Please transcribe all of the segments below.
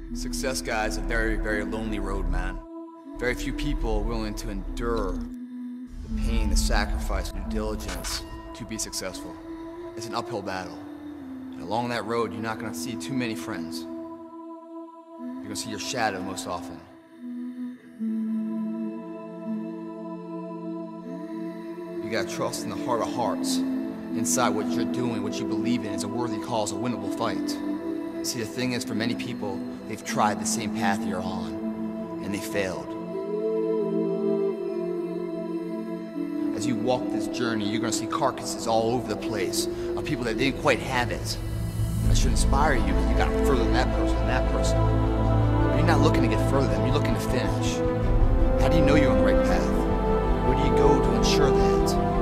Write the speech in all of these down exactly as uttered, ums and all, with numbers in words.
Success, guys, is a very, very lonely road, man. Very few people are willing to endure the pain, the sacrifice, due diligence to be successful. It's an uphill battle. And along that road, you're not gonna see too many friends. You're gonna see your shadow most often. You gotta trust in the heart of hearts. Inside what you're doing, what you believe in is a worthy cause, a winnable fight. See, the thing is, for many people, they've tried the same path you're on, and they failed. As you walk this journey, you're gonna see carcasses all over the place of people that didn't quite have it. That should inspire you, because you got further than that person, than that person. But you're not looking to get further than them, you're looking to finish. How do you know you're on the right path? Where do you go to ensure that?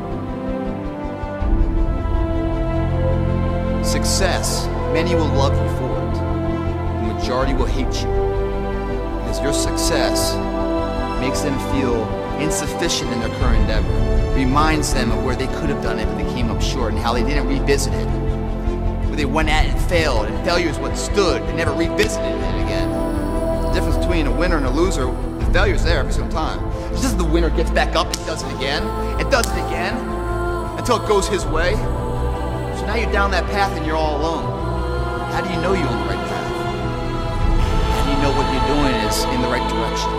Success, many will love you for it. The majority will hate you. Because your success makes them feel insufficient in their current endeavor. Reminds them of where they could have done it, but they came up short, and how they didn't revisit it. Where they went at it and failed, and failure is what stood, and never revisited it again. The difference between a winner and a loser, the failure's there every single time. It's just the winner gets back up and does it again, and does it again, until it goes his way. So now you're down that path and you're all alone. How do you know you're on the right path? How do you know what you're doing is in the right direction?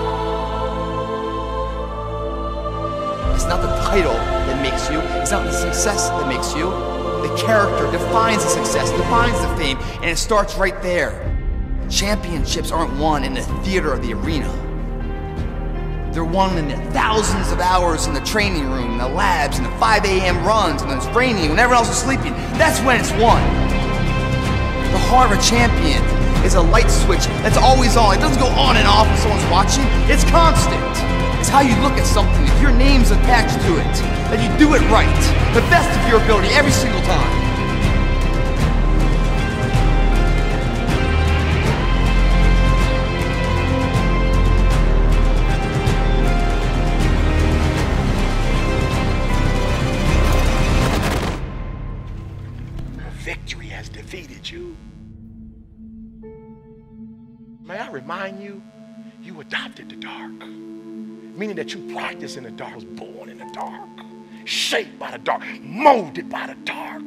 It's not the title that makes you, it's not the success that makes you. The character defines the success, defines the fame, and it starts right there. Championships aren't won in the theater or the arena. They're won in the thousands of hours in the training room, in the labs, in the five A M runs, and when it's raining, when everyone else is sleeping. That's when it's won. The heart of a champion is a light switch that's always on. It doesn't go on and off when someone's watching. It's constant. It's how you look at something. If your name's attached to it, that you do it right, the best of your ability every single time. Victory has defeated you. May I remind you, you adopted the dark. Meaning that you practice in the dark, was born in the dark, shaped by the dark, molded by the dark.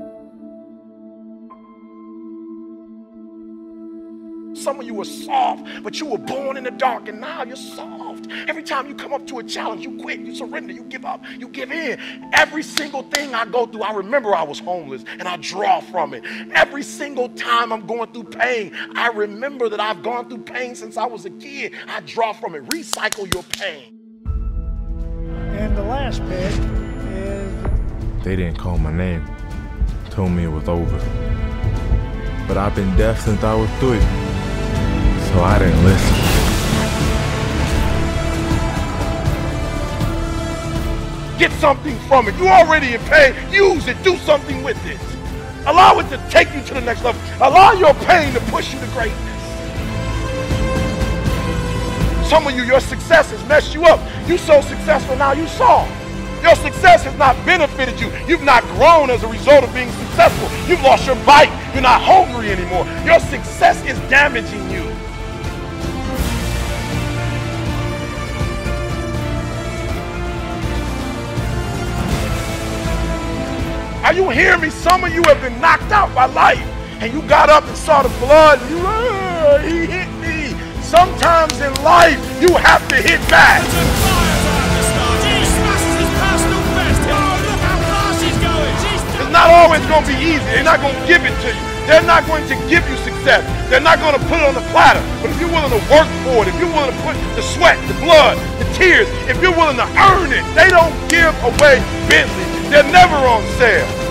Some of you were soft, but you were born in the dark, and now you're soft. Every time you come up to a challenge, you quit, you surrender, you give up, you give in. Every single thing I go through, I remember I was homeless, and I draw from it. Every single time I'm going through pain, I remember that I've gone through pain since I was a kid. I draw from it. Recycle your pain. And the last pick is... They didn't call my name, told me it was over. But I've been deaf since I was three. So I didn't listen. Get something from it. You're already in pain. Use it. Do something with it. Allow it to take you to the next level. Allow your pain to push you to greatness. Some of you, your success has messed you up. You so successful now, you soft. Your success has not benefited you. You've not grown as a result of being successful. You've lost your bite. You're not hungry anymore. Your success is damaging you. Are you hearing me? Some of you have been knocked out by life, and you got up and saw the blood, and you, oh, he hit me. Sometimes in life, you have to hit back. It's not always going to be easy. They're not going to give it to you. They're not going to give you success. They're not going to put it on the platter. But if you're willing to work for it, if you're willing to put the sweat, the blood, the tears, if you're willing to earn it, they don't give away Bentleys. They're never on sale.